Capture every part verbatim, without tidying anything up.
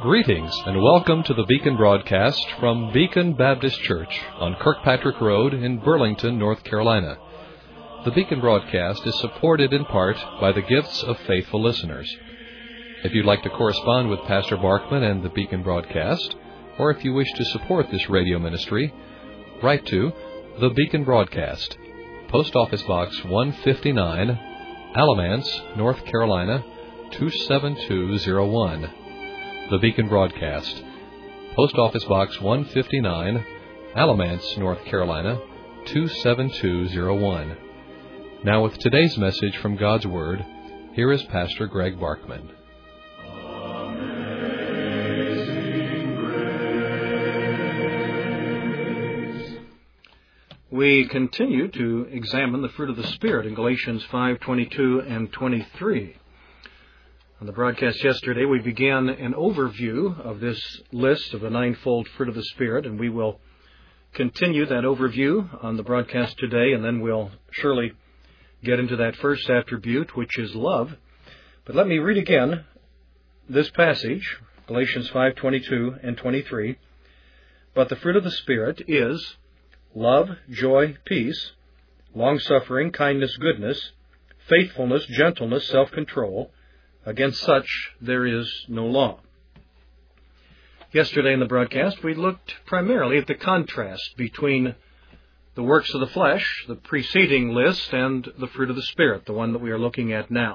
Greetings and welcome to the Beacon broadcast from Beacon Baptist Church on Kirkpatrick Road in Burlington, North Carolina. The Beacon broadcast is supported in part by the gifts of faithful listeners. If you'd like to correspond with Pastor Barkman and the Beacon broadcast, or if you wish to support this radio ministry, write to the Beacon Broadcast, Post Office Box one fifty-nine, Alamance, North Carolina two seven two zero one. The Beacon Broadcast, Post Office Box one fifty-nine, Alamance, North Carolina two seven two zero one. Now with today's message from God's Word, here is Pastor Greg Barkman. We continue to examine the fruit of the Spirit in Galatians five twenty-two and twenty-three. On the broadcast yesterday, we began an overview of this list of the ninefold fruit of the Spirit, and we will continue that overview on the broadcast today, and then we'll surely get into that first attribute, which is love. But let me read again this passage, Galatians five twenty-two and twenty-three. But the fruit of the Spirit is love, joy, peace, long-suffering, kindness, goodness, faithfulness, gentleness, self-control. Against such there is no law. Yesterday in the broadcast, we looked primarily at the contrast between the works of the flesh, the preceding list, and the fruit of the Spirit, the one that we are looking at now.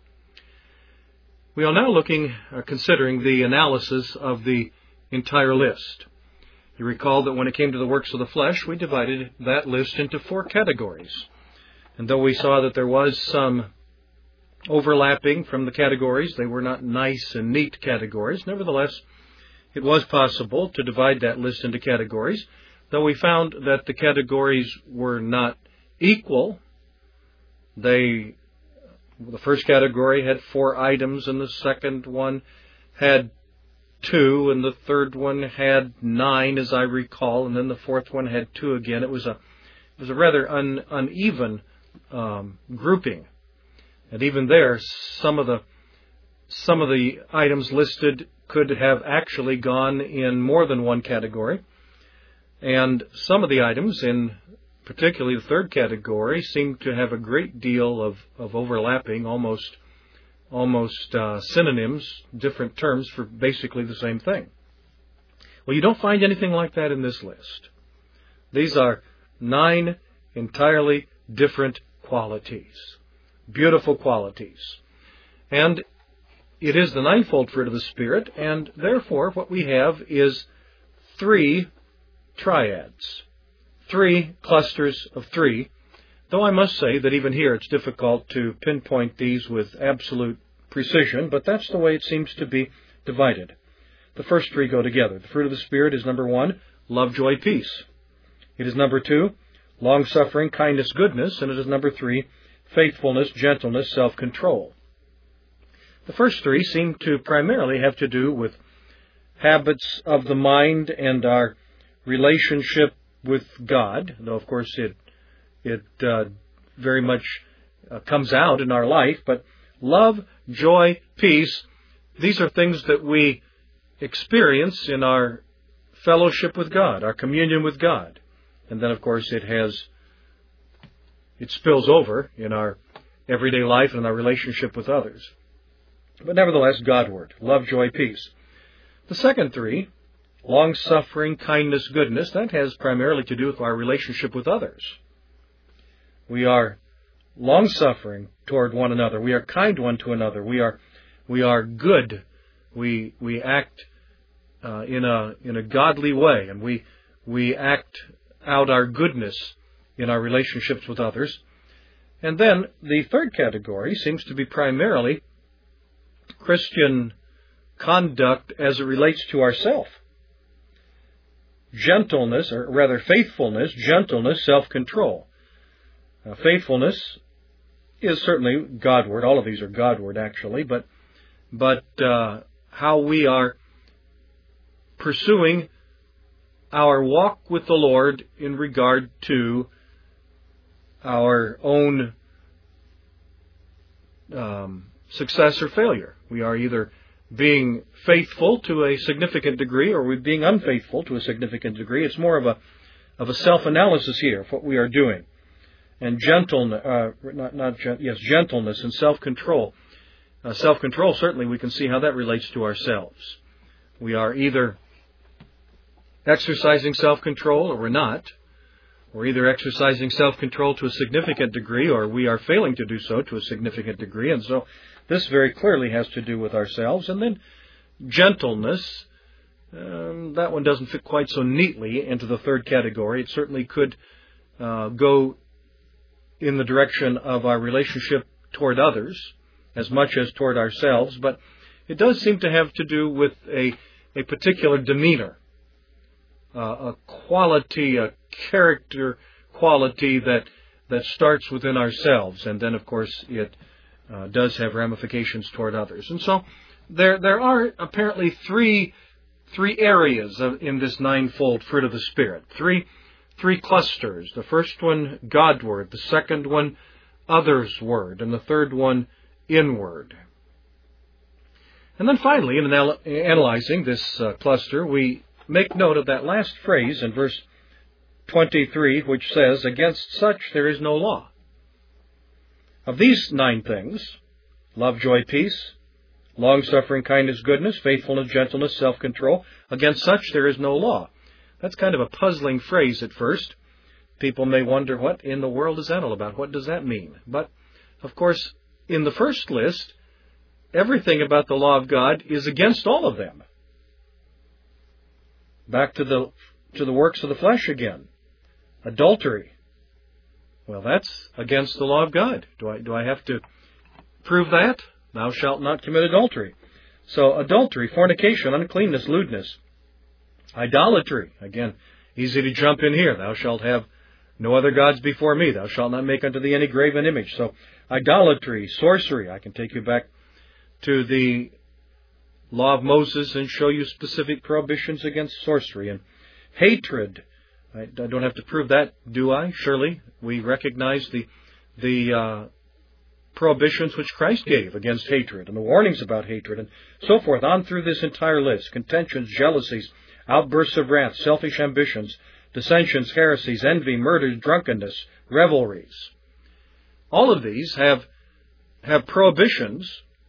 We are now looking, uh, considering the analysis of the entire list. You recall that when it came to the works of the flesh, we divided that list into four categories. And though we saw that there was some overlapping from the categories, they were not nice and neat categories. Nevertheless, it was possible to divide that list into categories, though we found that the categories were not equal. They, the first category had four items, and the second one had two, and the third one had nine, as I recall, and then the fourth one had two again. It was a, it was a rather un, uneven um, grouping. And even there, some of the some of the items listed could have actually gone in more than one category. And some of the items, in particularly the third category, seem to have a great deal of, of overlapping, almost almost uh, synonyms, different terms for basically the same thing. Well, you don't find anything like that in this list. These are nine entirely different qualities. Beautiful qualities. And it is the ninefold fruit of the Spirit, and therefore what we have is three triads, three clusters of three, though I must say that even here it's difficult to pinpoint these with absolute precision, but that's the way it seems to be divided. The first three go together. The fruit of the Spirit is number one, love, joy, peace. It is number two, long-suffering, kindness, goodness, and it is number three, faithfulness, gentleness, self-control. The first three seem to primarily have to do with habits of the mind and our relationship with God, though of course it it uh, very much uh, comes out in our life. But love, joy, peace, these are things that we experience in our fellowship with God, our communion with God. And then of course it has It spills over in our everyday life and in our relationship with others. But nevertheless, Godward, love, joy, peace. The second three, long-suffering, kindness, goodness, that has primarily to do with our relationship with others. We are long-suffering toward one another. We are kind one to another. We are we are good. We we act uh, in a in a godly way, and we we act out our goodness in our relationships with others. And then the third category seems to be primarily Christian conduct as it relates to ourself. Gentleness, or rather faithfulness, gentleness, self-control. Now, faithfulness is certainly Godward. All of these are Godward, actually, but but uh, how we are pursuing our walk with the Lord in regard to our own um, success or failure. We are either being faithful to a significant degree, or are we being unfaithful to a significant degree? It's more of a of a self-analysis here of what we are doing. And gentleness, uh, not, not, yes, gentleness and self-control. Uh, self-control, certainly we can see how that relates to ourselves. We are either exercising self-control or we're not. We're either exercising self-control to a significant degree or we are failing to do so to a significant degree. And so this very clearly has to do with ourselves. And then gentleness, um, that one doesn't fit quite so neatly into the third category. It certainly could uh, go in the direction of our relationship toward others as much as toward ourselves, but it does seem to have to do with a, a particular demeanor, uh, a quality, a character quality that that starts within ourselves, and then, of course, it uh, does have ramifications toward others. And so there there are apparently three three areas of, in this ninefold fruit of the Spirit, three three clusters. The first one, Godward; the second one, othersward; and the third one, inward. And then finally, in anal- analyzing this uh, cluster, we make note of that last phrase in verse twenty-three, which says, "Against such there is no law." Of these nine things, love, joy, peace, long-suffering, kindness, goodness, faithfulness, gentleness, self-control, against such there is no law. That's kind of a puzzling phrase at first. People may wonder, what in the world is that all about? What does that mean? But, of course, in the first list, everything about the law of God is against all of them. Back to the to the works of the flesh again. Adultery. Well, that's against the law of God. Do I do I have to prove that? Thou shalt not commit adultery. So adultery, fornication, uncleanness, lewdness. Idolatry. Again, easy to jump in here. Thou shalt have no other gods before me. Thou shalt not make unto thee any graven image. So idolatry, sorcery. I can take you back to the law of Moses and show you specific prohibitions against sorcery. And hatred. I, I don't have to prove that, do I? Surely we recognize the the uh, prohibitions which Christ gave against hatred and the warnings about hatred and so forth, on through this entire list. Contentions, jealousies, outbursts of wrath, selfish ambitions, dissensions, heresies, envy, murders, drunkenness, revelries. All of these have have prohibitions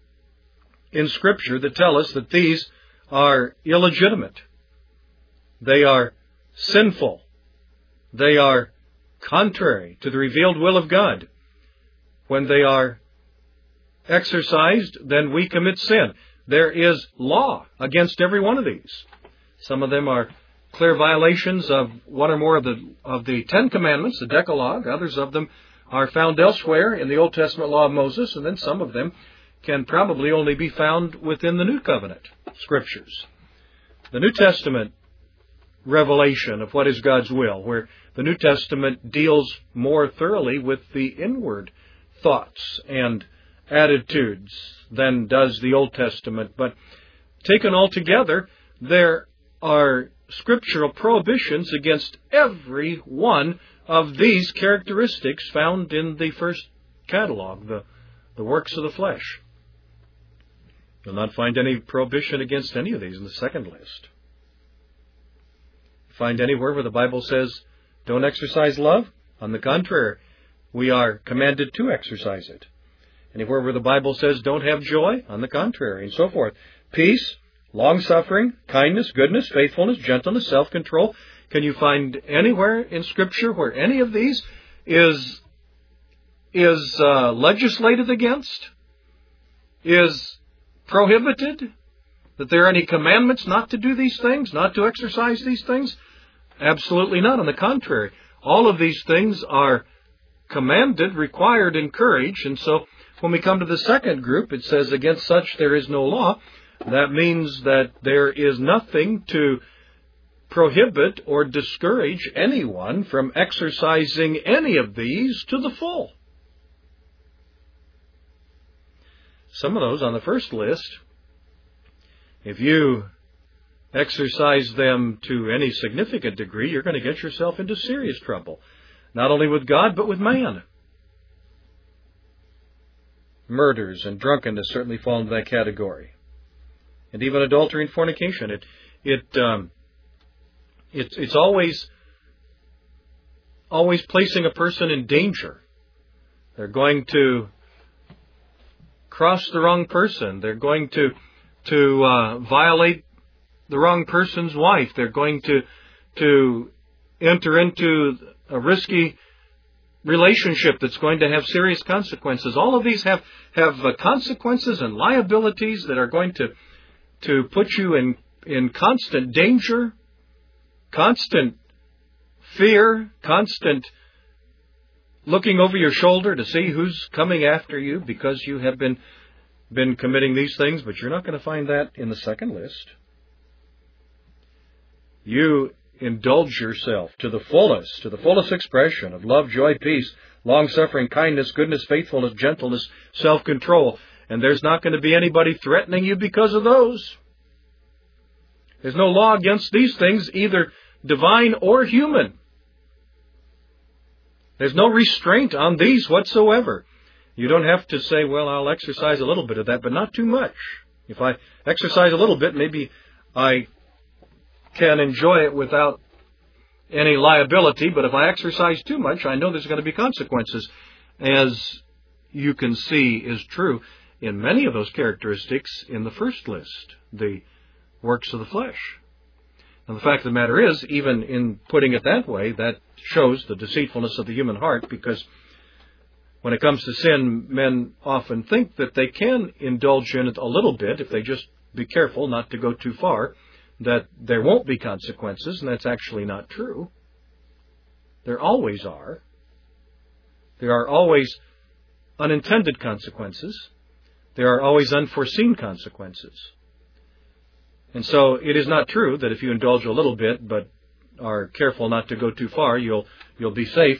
in Scripture that tell us that these are illegitimate. They are sinful. They are contrary to the revealed will of God. When they are exercised, then we commit sin. There is law against every one of these. Some of them are clear violations of one or more of the of the Ten Commandments, the Decalogue. Others of them are found elsewhere in the Old Testament law of Moses, and then some of them can probably only be found within the New Covenant Scriptures. The New Testament revelation of what is God's will, where the New Testament deals more thoroughly with the inward thoughts and attitudes than does the Old Testament. But taken all together, there are scriptural prohibitions against every one of these characteristics found in the first catalog, the, the works of the flesh. You'll not find any prohibition against any of these in the second list. Find anywhere where the Bible says, don't exercise love? On the contrary, we are commanded to exercise it. Anywhere where the Bible says, don't have joy? On the contrary, and so forth. Peace, long-suffering, kindness, goodness, faithfulness, gentleness, self-control. Can you find anywhere in Scripture where any of these is, is uh, legislated against? Is prohibited? That there are any commandments not to do these things, not to exercise these things? Absolutely not. On the contrary, all of these things are commanded, required, encouraged. And so when we come to the second group, it says, against such there is no law. That means that there is nothing to prohibit or discourage anyone from exercising any of these to the full. Some of those on the first list, if you exercise them to any significant degree, you're going to get yourself into serious trouble. Not only with God, but with man. Murders and drunkenness certainly fall into that category. and even adultery and fornication. It, it, um, it, it's always, always placing a person in danger. They're going to cross the wrong person. They're going to, to uh, violate the wrong person's wife. They're going to, to enter into a risky relationship that's going to have serious consequences. All of these have have uh, consequences and liabilities that are going to to put you in in constant danger, constant fear, constant looking over your shoulder to see who's coming after you because you have been been committing these things. But you're not going to find that in the second list. You indulge yourself to the fullest, to the fullest expression of love, joy, peace, long-suffering, kindness, goodness, faithfulness, gentleness, self-control. And there's not going to be anybody threatening you because of those. There's no law against these things, either divine or human. There's no restraint on these whatsoever. You don't have to say, well, I'll exercise a little bit of that, but not too much. If I exercise a little bit, maybe I can enjoy it without any liability, but if I exercise too much, I know there's going to be consequences, as you can see is true in many of those characteristics in the first list, the works of the flesh. And the fact of the matter is, even in putting it that way, that shows the deceitfulness of the human heart, because when it comes to sin, men often think that they can indulge in it a little bit if they just be careful not to go too far, that there won't be consequences, and that's actually not true. There always are. There are always unintended consequences. There are always unforeseen consequences. And so it is not true that if you indulge a little bit but are careful not to go too far, you'll you'll be safe.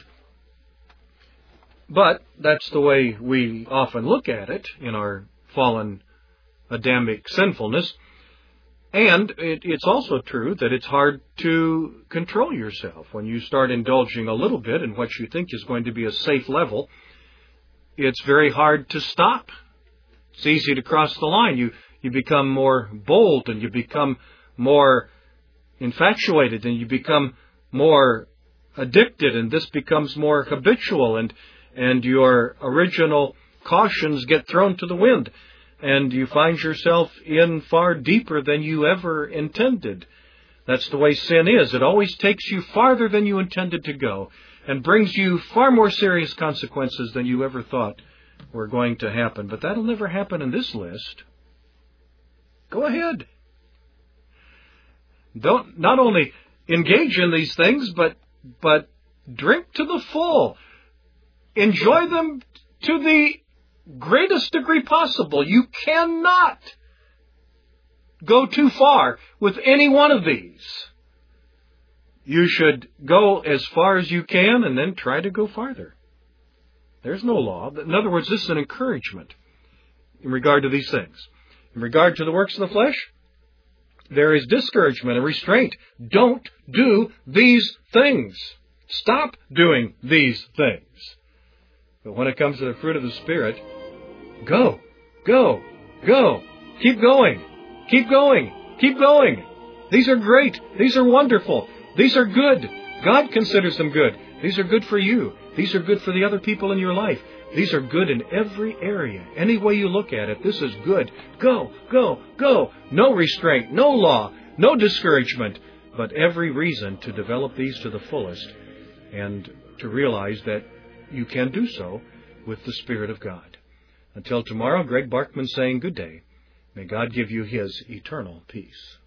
But that's the way we often look at it in our fallen Adamic sinfulness. And it, it's also true that it's hard to control yourself. When you start indulging a little bit in what you think is going to be a safe level, it's very hard to stop. It's easy to cross the line. You, you become more bold, and you become more infatuated, and you become more addicted, and this becomes more habitual, and, and your original cautions get thrown to the wind. And you find yourself in far deeper than you ever intended. That's the way sin is. It always takes you farther than you intended to go and brings you far more serious consequences than you ever thought were going to happen. But that'll never happen in this list. Go ahead. Don't not only engage in these things, but but drink to the full. Enjoy them to the greatest degree possible. You cannot go too far with any one of these. You should go as far as you can and then try to go farther. There's no law. In other words, this is an encouragement in regard to these things. In regard to the works of the flesh, there is discouragement and restraint. Don't do these things. Stop doing these things. But when it comes to the fruit of the Spirit, go, go, go. Keep going. Keep going. Keep going. These are great. These are wonderful. These are good. God considers them good. These are good for you. These are good for the other people in your life. These are good in every area. Any way you look at it, this is good. Go, go, go. No restraint, no law, no discouragement, but every reason to develop these to the fullest and to realize that you can do so with the Spirit of God. Until tomorrow, Greg Barkman saying good day. May God give you His eternal peace.